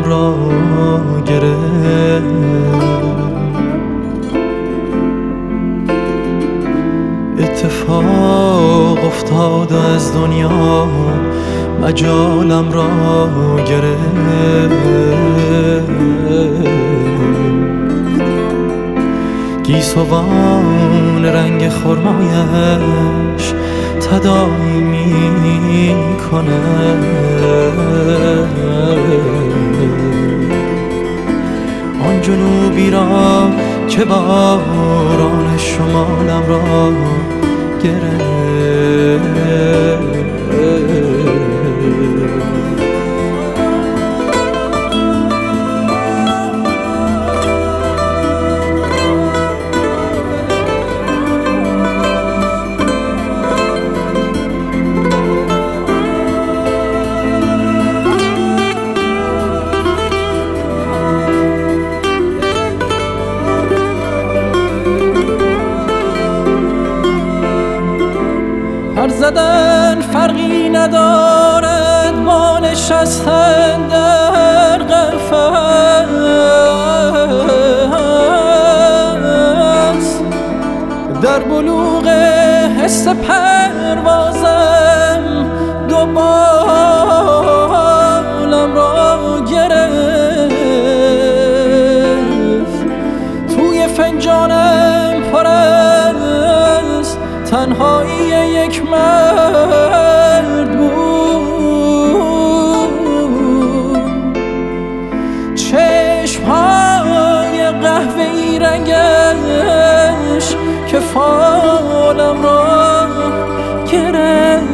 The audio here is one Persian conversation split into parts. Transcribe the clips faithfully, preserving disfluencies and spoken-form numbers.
را گرفت. اتفاق افتاد از دنیا مجالم را گرفت. گیسوان رنگ خرمایش تداعی می کنه. آن جنوبی را که باران شمالم را گرفت. پر زدن فرقی ندارد با نشستن در قفس. در بلوغ حس پروازم دو بالم را گرفت. توی فنجانم پر از تنهایی یک مرد بود. چشم‌های قهوه‌ای رنگش که فالم را گرفت.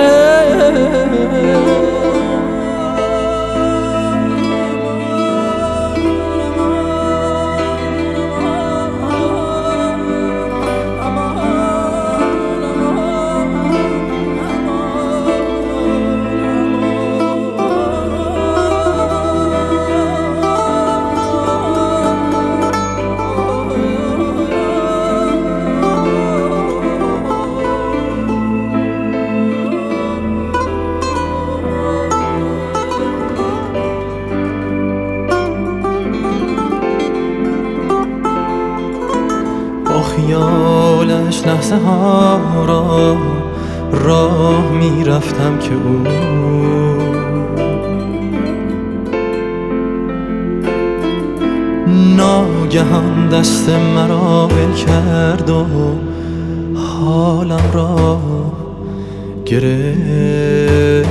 خیالش لحظه ها را راه می رفتم که او ناگهان دست مرا ول کرد و حالم را گرفت.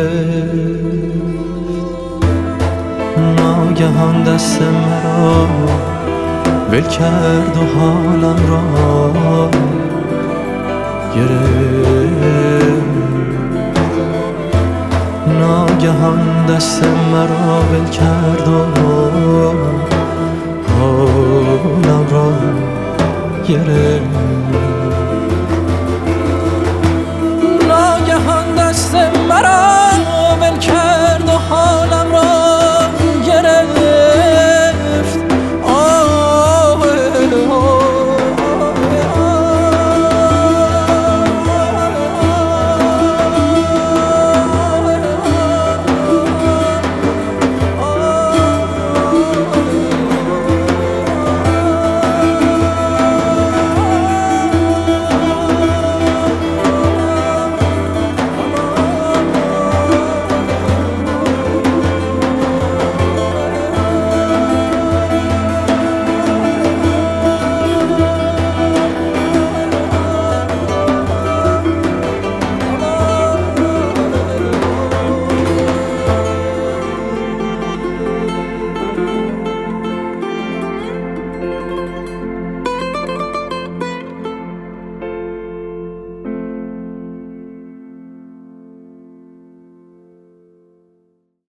ناگهان دست مرا ول کرد و حالم را گرفت. ناگهان دست مرا ول کرد و